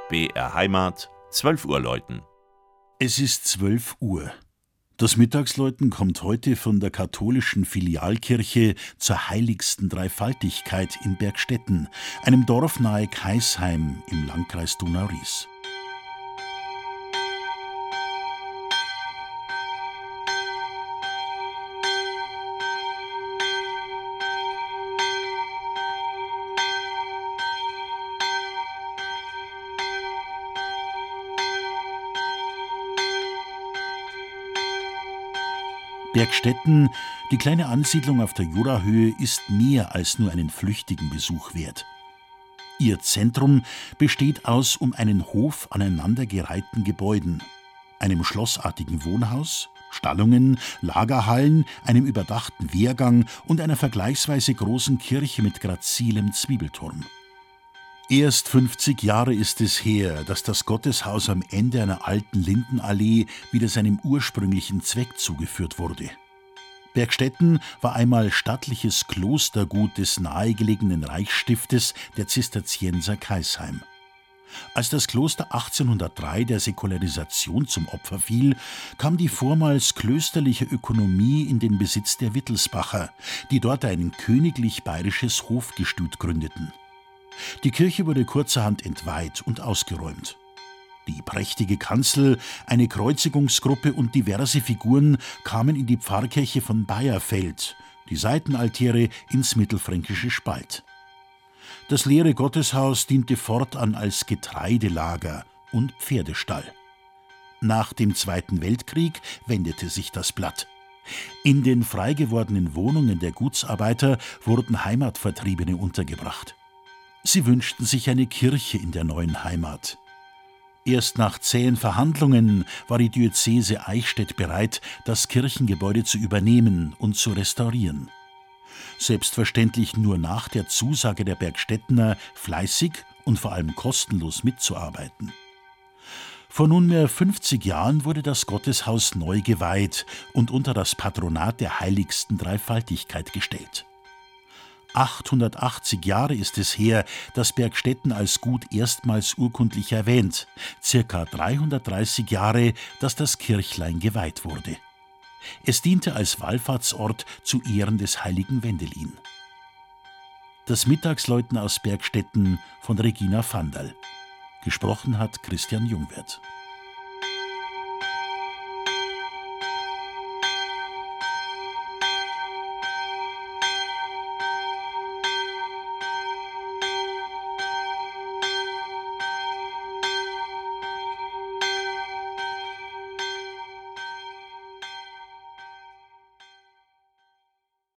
BR Heimat, 12 Uhr läuten. Es ist 12 Uhr. Das Mittagsläuten kommt heute von der katholischen Filialkirche zur Heiligsten Dreifaltigkeit in Bergstetten, einem Dorf nahe Kaisheim im Landkreis Donau-Ries. Bergstetten, die kleine Ansiedlung auf der Jurahöhe, ist mehr als nur einen flüchtigen Besuch wert. Ihr Zentrum besteht aus um einen Hof aneinandergereihten Gebäuden, einem schlossartigen Wohnhaus, Stallungen, Lagerhallen, einem überdachten Wehrgang und einer vergleichsweise großen Kirche mit grazilem Zwiebelturm. Erst 50 Jahre ist es her, dass das Gotteshaus am Ende einer alten Lindenallee wieder seinem ursprünglichen Zweck zugeführt wurde. Bergstetten war einmal stattliches Klostergut des nahegelegenen Reichsstiftes der Zisterzienser Kaisheim. Als das Kloster 1803 der Säkularisation zum Opfer fiel, kam die vormals klösterliche Ökonomie in den Besitz der Wittelsbacher, die dort ein königlich-bayerisches Hofgestüt gründeten. Die Kirche wurde kurzerhand entweiht und ausgeräumt. Die prächtige Kanzel, eine Kreuzigungsgruppe und diverse Figuren kamen in die Pfarrkirche von Bayerfeld, die Seitenaltäre ins mittelfränkische Spalt. Das leere Gotteshaus diente fortan als Getreidelager und Pferdestall. Nach dem Zweiten Weltkrieg wendete sich das Blatt. In den frei gewordenen Wohnungen der Gutsarbeiter wurden Heimatvertriebene untergebracht. Sie wünschten sich eine Kirche in der neuen Heimat. Erst nach zähen Verhandlungen war die Diözese Eichstätt bereit, das Kirchengebäude zu übernehmen und zu restaurieren. Selbstverständlich nur nach der Zusage der Bergstettener, fleißig und vor allem kostenlos mitzuarbeiten. Vor nunmehr 50 Jahren wurde das Gotteshaus neu geweiht und unter das Patronat der Heiligsten Dreifaltigkeit gestellt. 880 Jahre ist es her, dass Bergstetten als Gut erstmals urkundlich erwähnt, circa 330 Jahre, dass das Kirchlein geweiht wurde. Es diente als Wallfahrtsort zu Ehren des heiligen Wendelin. Das Mittagsläuten aus Bergstetten von Regina Vandal. Gesprochen hat Christian Jungwirth.